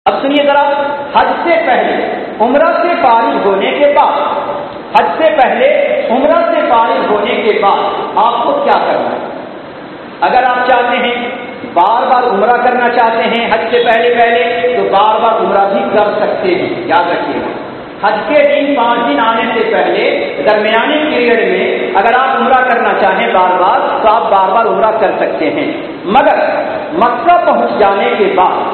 اب سنیے ذرا، حج سے پہلے عمرہ سے فارغ ہونے کے بعد، حج سے پہلے عمرہ سے فارغ ہونے کے بعد آپ کو کیا کرنا ہے؟ اگر آپ چاہتے ہیں بار بار عمرہ کرنا چاہتے ہیں حج سے پہلے تو بار بار عمرہ بھی کر سکتے ہیں. یاد رکھیے گا، حج کے دن 5 دن آنے سے پہلے درمیانی پیریڈ میں اگر آپ عمرہ کرنا چاہیں بار بار تو آپ بار بار عمرہ کر سکتے ہیں. مگر مکہ پہنچ جانے کے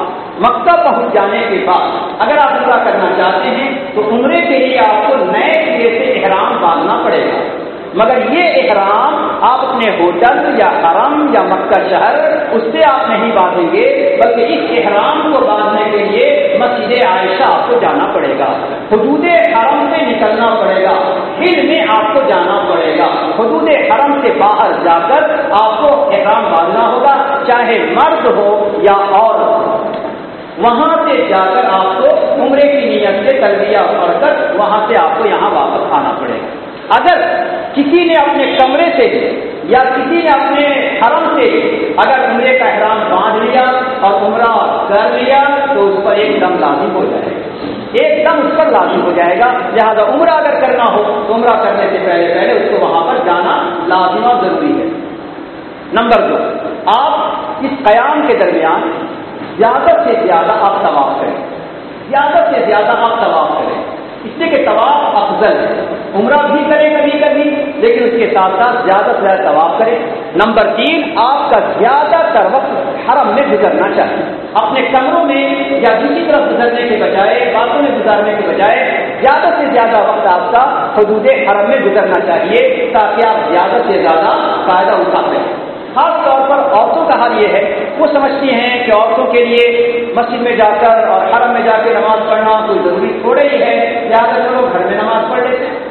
بعد اگر آپ عمرہ کرنا چاہتے ہیں تو عمرے کے لیے آپ کو نئے سرے سے احرام باندھنا پڑے گا. مگر یہ احرام آپ اپنے ہوٹل یا حرم یا مکہ شہر اس سے آپ نہیں باندھیں گے، بلکہ اس احرام کو باندھنے کے لیے مسجد عائشہ آپ کو جانا پڑے گا، حدود حرم سے نکلنا پڑے گا، ہل میں آپ کو جانا پڑے گا. حدود حرم سے باہر جا کر آپ کو احرام باندھنا ہوگا، چاہے مرد ہو یا عورت ہو. وہاں سے جا کر آپ کو عمرے کی نیت سے تلبیہ پڑھ کر وہاں سے آپ کو یہاں واپس آنا پڑے گا. اگر کسی نے اپنے کمرے سے یا کسی نے اپنے حرم سے اگر عمرے کا احرام باندھ لیا اور عمرہ کر لیا تو اس پر ایک دم لازم ہو جائے گا، ایک دم اس پر لازم ہو جائے گا. لہذا عمرہ اگر کرنا ہو تو عمرہ کرنے سے پہلے اس کو وہاں پر جانا لازم اور ضروری ہے. نمبر 2، آپ اس قیام کے درمیان زیادہ سے زیادہ آپ طواف کریں، زیادہ سے زیادہ آپ طواف کریں، اس لیے کہ طواف افضل ہے. عمرہ بھی کریں کبھی کبھی، لیکن اس کے ساتھ ساتھ زیادہ سے زیادہ طواف کریں. نمبر 3، آپ کا زیادہ تر وقت حرم میں گزرنا چاہیے. اپنے کمروں میں یا دوسری طرف گزرنے کے بجائے، باتوں میں گزارنے کے بجائے زیادہ سے زیادہ وقت آپ کا حدود حرم میں گزرنا چاہیے تاکہ آپ زیادہ سے زیادہ فائدہ اٹھا سکیں. خاص طور پر عورتوں کا حال یہ ہے، وہ سمجھتی ہیں کہ عورتوں کے لیے مسجد میں جا کر اور حرم میں جا کے نماز پڑھنا کوئی ضروری تھوڑے ہی ہے، لہٰذا چلو گھر میں نماز پڑھ لیتے ہیں.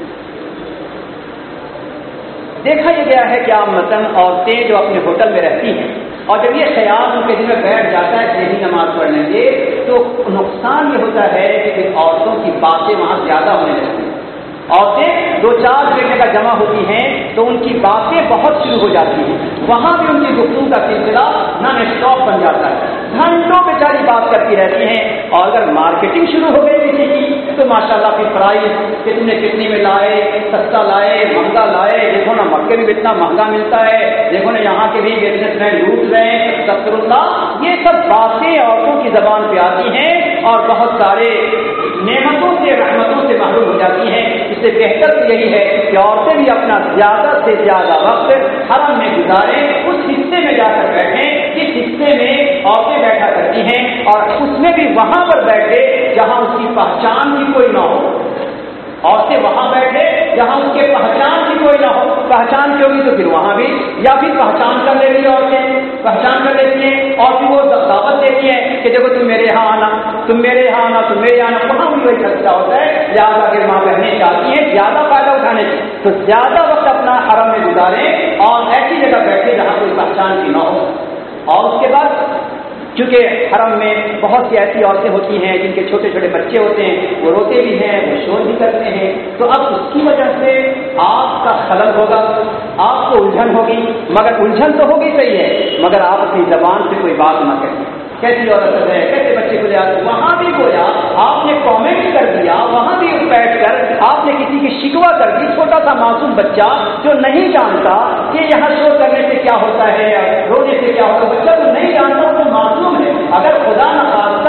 دیکھا یہ گیا ہے کہ عامةً عورتیں جو اپنے ہوٹل میں رہتی ہیں اور جب یہ خیال ان کے دل میں بیٹھ جاتا ہے کہ یہی نماز پڑھ لیں گے تو نقصان یہ ہوتا ہے کہ پھر عورتوں کی باتیں وہاں زیادہ ہونے لگتی ہیں. عورتیں 2-4 گھنٹے کا جمع ہوتی ہیں تو ان کی باتیں بہت شروع ہو جاتی ہیں، وہاں بھی ان کی گفتگو کا سلسلہ نان اسٹاپ بن جاتا ہے، گھنٹوں بیچاری بات کرتی رہتی ہیں. اور اگر مارکیٹنگ شروع ہو گئی کسی کی تو ماشاءاللہ پھر پرائز کہ تم نے کتنی میں لائے، سستا لائے، مہنگا لائے، دیکھو نا مکے میں اتنا مہنگا ملتا ہے، دیکھو نا یہاں کے بھی بزنس مین لوٹ رہے ہیں، استغفر اللہ. یہ سب باتیں عورتوں کی زبان پہ آتی ہیں اور بہت سارے نعمتوں سے رحمتوں سے محروم ہو جاتی ہیں. اس سے بہتر تو یہی ہے کہ عورتیں بھی اپنا زیادہ سے زیادہ وقت حرم میں گزاریں، اس حصے میں جا کر بیٹھیں جس حصے میں عورتیں بیٹھا کرتی ہیں، اور اس میں بھی وہاں پر بیٹھے جہاں اس کی پہچان کی کوئی نہ ہو. عورتیں وہاں بیٹھے جہاں اس کے پہچان کی کوئی نہ ہو. پہچان کی ہوگی تو پھر وہاں بھی، یا پھر پہچان کر لیتی ہیں عورتیں، پہچان کر لیتی ہیں اور پھر وہ دعوت دیتی ہیں کہ دیکھو تم میرے یہاں آنا، تم میرے یہاں آنا، تم میرے یہاں آنا. وہاں بھی وہی خرچہ ہوتا ہے. لہٰذا اگر ماں بہنیں چاہتی ہیں زیادہ فائدہ اٹھانے کی تو زیادہ وقت اپنا حرم میں گزاریں اور ایسی جگہ بیٹھے جہاں کوئی پہچان کی نہ ہو. اور اس کے بعد چونکہ حرم میں بہت سی ایسی عورتیں ہوتی ہیں جن کے چھوٹے چھوٹے بچے ہوتے ہیں، وہ روتے بھی ہیں، وہ شور بھی کرتے ہیں، تو اب اس کی وجہ سے آپ کا خلل ہوگا، آپ کو الجھن ہوگی. مگر الجھن تو ہوگی صحیح ہے، مگر آپ اپنی زبان سے کوئی بات نہ کہیں. کیسی عورت ہے، کیسے بچے کو لے آتے، وہاں بھی گویا آپ نے کامنٹ کر دیا، وہاں بھی بیٹھ کر آپ نے کسی کی شکوہ کر دی. چھوٹا سا معصوم بچہ جو نہیں جانتا کہ یہاں شور کرنے سے کیا ہوتا ہے، رونے سے کیا ہوتا ہے، بچہ تو نہیں جانتا، وہ معصوم ہے. اگر خدا نہ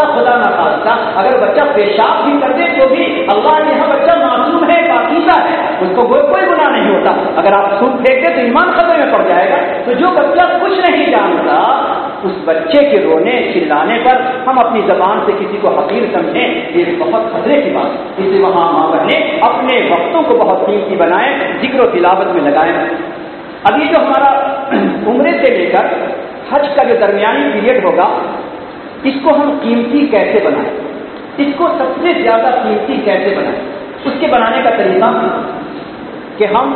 خواستہ اگر بچہ پیشاب بھی کر دے تو بھی اللہ کے یہاں بچہ معصوم ہے، پاکیزہ ہے، اس کو کوئی گناہ نہیں ہوتا. اگر آپ سود پھینک دیں تو ایمان خطرے میں پڑ جائے گا. تو جو بچہ کچھ نہیں جانتا اس بچے کے رونے چلانے پر ہم اپنی زبان سے کسی کو حقیر سمجھیں، یہ بہت خطرے کی بات. اس لیے وہاں ماں بہنیں اپنے وقتوں کو بہت قیمتی بنائیں، ذکر و تلاوت میں لگائیں. اب یہ جو ہمارا عمرے سے لے کر حج کا جو درمیانی پیریڈ ہوگا، اس کو ہم قیمتی کیسے بنائیں، اس کو سب سے زیادہ قیمتی کیسے بنائیں. اس کے بنانے کا طریقہ کہ ہم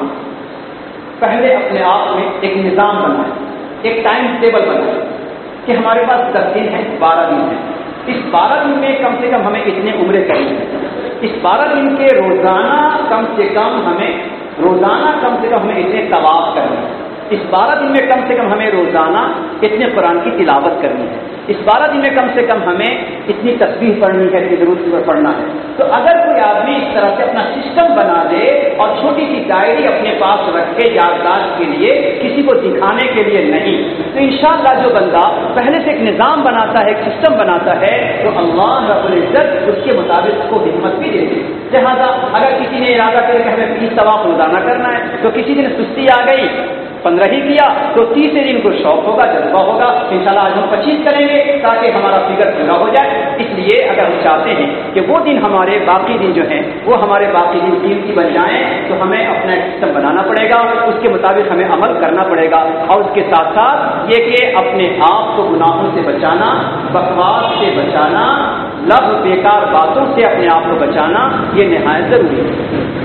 پہلے اپنے آپ میں ایک نظام بنائیں، ایک ٹائم ٹیبل بنائیں کہ ہمارے پاس 10 دن ہیں، 12 دن ہیں. اس 12 دن میں کم سے کم ہمیں اتنے عمرے کرنی ہیں. اس 12 دن کے روزانہ کم سے کم ہمیں اتنے طواف کرنے ہیں. اس 12 دن میں کم سے کم ہمیں روزانہ اتنے قرآن کی تلاوت کرنی ہے، اس 12 دن میں کم سے کم ہمیں اتنی تسبیح پڑھنی ہے، اتنی ضرورت پر پڑھنا ہے۔ تو اگر کوئی آدمی اس طرح سے اپنا سسٹم بنا دے اور چھوٹی سی ڈائری اپنے پاس رکھے یادداشت کے لیے، کسی کو دکھانے کے لیے نہیں، تو انشاءاللہ جو بندہ پہلے سے ایک نظام بناتا ہے، ایک سسٹم بناتا ہے، تو اللہ رب العزت اس کے مطابق اس کو ہمت بھی دے دے۔ لہٰذا اگر کسی نے ارادہ کرے کہ ہمیں 20 طواف روزانہ کرنا ہے، تو کسی دن سستی آ گئی 15 ہی کیا، تو 30 دن کو شوق ہوگا، جذبہ ہوگا، انشاءاللہ آج ہم 25 کریں گے تاکہ ہمارا فگر پورا ہو جائے۔ اس لیے اگر ہم چاہتے ہیں کہ وہ دن ہمارے باقی دن جو ہیں وہ ہمارے باقی دن قیمتی بن جائیں، تو ہمیں اپنا ایک سسٹم بنانا پڑے گا، اس کے مطابق ہمیں عمل کرنا پڑے گا، اور اس کے ساتھ ساتھ یہ کہ اپنے آپ کو گناہوں سے بچانا، بکواس سے بچانا، لفظ بیکار باتوں سے اپنے آپ کو بچانا، یہ نہایت ضروری ہے۔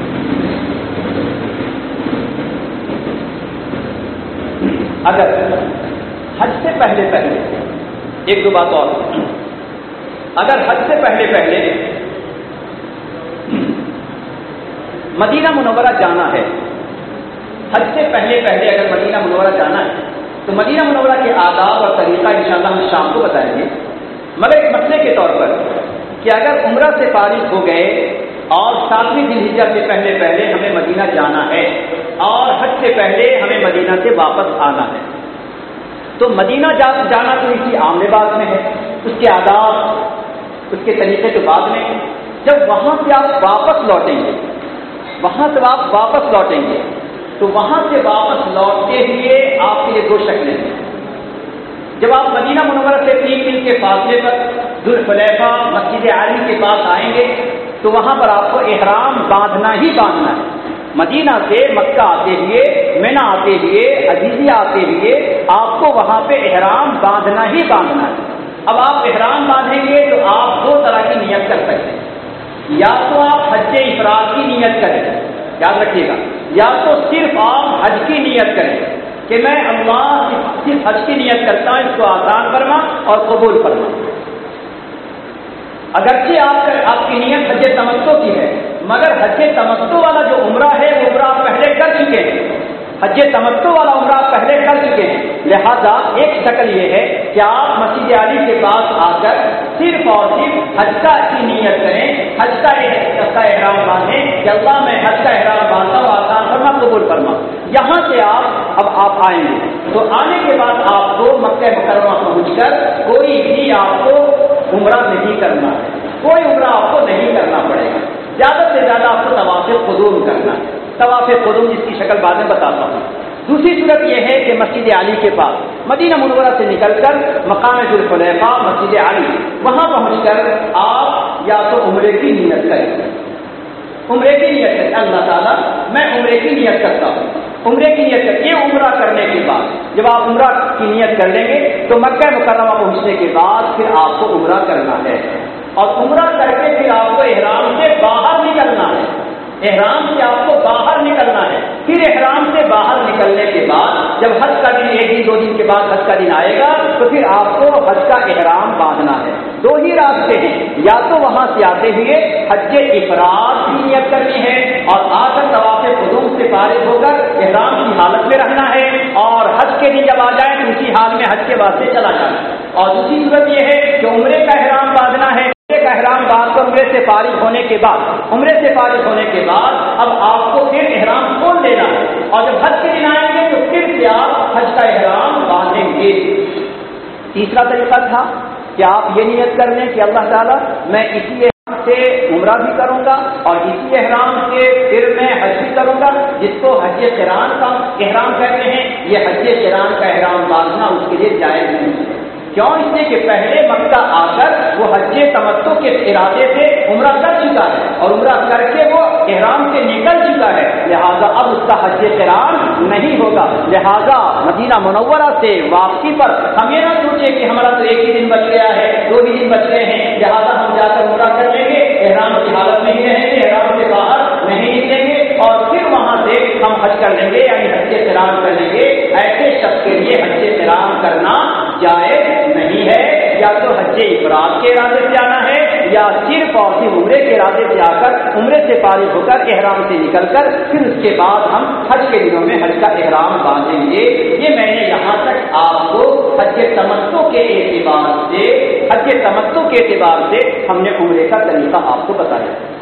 اگر حج سے پہلے ایک دو بات اور، اگر حج سے پہلے مدینہ منورہ جانا ہے، حج سے پہلے اگر مدینہ منورہ جانا ہے تو مدینہ منورہ کے آداب اور طریقہ انشاءاللہ ہم شام کو بتائیں گے، مگر ایک مسئلے کے طور پر کہ اگر عمرہ سے فارغ ہو گئے اور 7ویں ذی الحجہ سے پہلے ہمیں مدینہ جانا ہے اور حج سے پہلے ہمیں مدینہ سے واپس آنا ہے، تو مدینہ جانا تو اسی عام لباس میں ہے، اس کے آداب اس کے طریقے تو بعد میں، جب وہاں سے آپ واپس لوٹیں گے تو وہاں سے واپس لوٹتے ہوئے آپ کے لیے 2 شکلیں ہیں۔ جب آپ مدینہ منورہ سے 3 میل کے فاصلے پر ذوالحلیفہ مسجد عالی کے پاس آئیں گے تو وہاں پر آپ کو احرام باندھنا ہی باندھنا ہے۔ مدینہ سے مکہ آتے ہوئے، مینا آتے ہوئے، عزیزیہ آتے ہوئے آپ کو وہاں پہ احرام باندھنا ہی باندھنا ہے۔ اب آپ احرام باندھیں گے تو آپ 2 طرح کی نیت کر سکتے ہیں، یا تو آپ حج افراد کی نیت کریں، یاد رکھیے گا، یا تو صرف آپ حج کی نیت کریں کہ میں اللہ صرف حج کی نیت کرتا ہوں، اس کو آسان فرما اور قبول فرما۔ اگرچہ آپ کی نیت حج تمتع کی ہے، مگر حج تمتع والا جو عمرہ ہے وہ عمرہ آپ پہلے کر چکے ہیں، حج تمتع والا عمرہ آپ پہلے کر چکے ہیں، لہذا ایک شکل یہ ہے کہ آپ مسجد علی کے پاس آ کر صرف اور صرف حج کی نیت کریں، حج کا احرام باندھیں کہ اللہ میں حج کا احرام باندھتا ہوں، آسان فرما قبول فرما۔ یہاں سے آپ آئیں گے تو آنے کے بعد آپ کو مکہ مکرمہ پہنچ کر کوئی بھی آپ کو عمرہ نہیں کرنا ہے، کوئی عمرہ آپ کو نہیں کرنا پڑے گا، زیادہ سے زیادہ آپ کو طواف قدوم کرنا ہے۔ طواف قدوم جس کی شکل بعد میں بتاتا ہوں۔ دوسری صورت یہ ہے کہ مسجد علی کے پاس مدینہ منورہ سے نکل کر مقام ذوالحلیفہ مسجد علی وہاں پہنچ کر آپ یا تو عمرے کی نیت کریں، اللہ تعالیٰ میں عمرے کی نیت کرتا ہوں، عمرے کی نیت کر کے عمرہ کرنے کے بعد جب آپ عمرہ کی نیت کر لیں گے تو مکہ مکرمہ پہنچنے کے بعد پھر آپ کو عمرہ کرنا ہے، اور عمرہ کر کے پھر آپ کو احرام سے باہر نکلنا ہے، احرام سے آپ کو باہر نکلنا ہے۔ پھر احرام سے باہر نکلنے کے بعد جب حج کا دن 1 دن 2 دن کے بعد حج کا دن آئے گا تو پھر آپ کو حج کا احرام باندھنا ہے۔ 2 ہی راستے ہیں، یا تو وہاں سے آتے ہوئے حج افراد کی نیت کرنی ہے اور آ کر طواف قدوم سے فارغ ہو کر احرام کی حالت میں رہنا ہے، اور حج کے دن جب آ جائیں تو اسی حال میں حج کے واسطے چلا جانا ہے۔ اور دوسری صورت یہ ہے کہ عمرے کا احرام باندھنا ہے، کا احرام باندھ کر عمرے سے فارغ ہونے کے بعد اب آپ کو پھر احرام کھول لینا ہے، اور جب حج کے دن آئیں گے تو پھر سے آپ حج کا احرام باندھیں گے۔ تیسرا طریقہ تھا کہ آپ یہ نیت کر لیں کہ اللہ تعالیٰ میں اسی احرام سے عمرہ بھی کروں گا اور اسی احرام سے پھر میں حج بھی کروں گا، جس کو حج قران کا احرام کہتے ہیں۔ یہ حج قران کا احرام باندھنا اس کے لیے جائز نہیں ہے، کیوں؟ اس لیے کہ پہلے مکہ آ کر وہ حج تمتع کے ارادے سے عمرہ کر چکا ہے اور عمرہ کر کے وہ احرام سے نکل چکا ہے، لہذا اب اس کا حج قران نہیں ہوگا۔ لہذا مدینہ منورہ سے واپسی پر ہم یہ نہ سوچیں کہ ہمارا تو 1 ہی دن بچ گیا ہے، 2 ہی دن بچ گئے ہیں، لہذا ہم جا کر عمرہ کر لیں گے، احرام کی حالت میں ہی رہیں گے، احرام سے باہر نہیں نکلیں گے اور پھر وہاں سے ہم حج کر لیں گے، یعنی حج قران کر لیں گے۔ ایسے شخص کے لیے حج قران کرنا جائز نہیں ہے، یا تو حج افراد کے ارادے سے آنا ہے یا صرف اور صرف عمرے کے ارادے سے آ کر عمرے سے فارغ ہو کر احرام سے نکل کر پھر اس کے بعد ہم حج کے دنوں میں حج کا احرام باندھیں گے. یہ میں نے یہاں تک آپ کو حج تمتع کے اعتبار سے ہم نے عمرے کا طریقہ آپ کو بتایا.